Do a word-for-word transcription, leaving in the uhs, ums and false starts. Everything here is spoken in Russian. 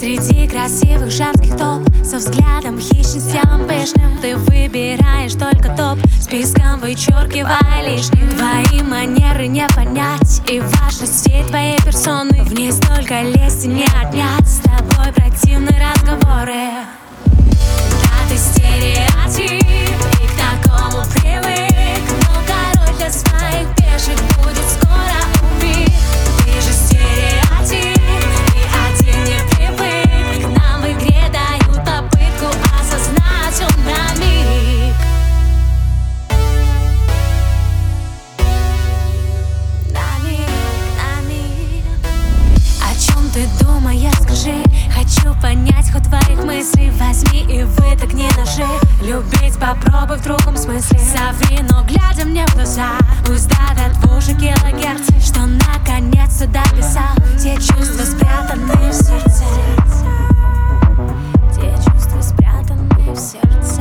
Среди красивых женских топ, со взглядом хищным, пышным, ты выбираешь только топ, списком вычеркивая лишних. Твои манеры не понять, и важности твоей персоны в ней столько лести не отнять. С тобой противные разговоры. Да, ты стереотип, и к такому привык, но король для своих пешек будет скоро убит. Ты же стереотип, и один не привык. К нам в игре дают попытку осознать он на миг. На миг, на миг. О чем ты думаешь, скажи? Хочу понять ход твоих мыслей. Возьми и вытокни ножи. Любить попробуй в другом смысле. Соври, но глядя мне в глаза, пусть давят в уши килогерцы, что наконец-то дописал те чувства, спрятанные в сердце. Те чувства, спрятанные в сердце.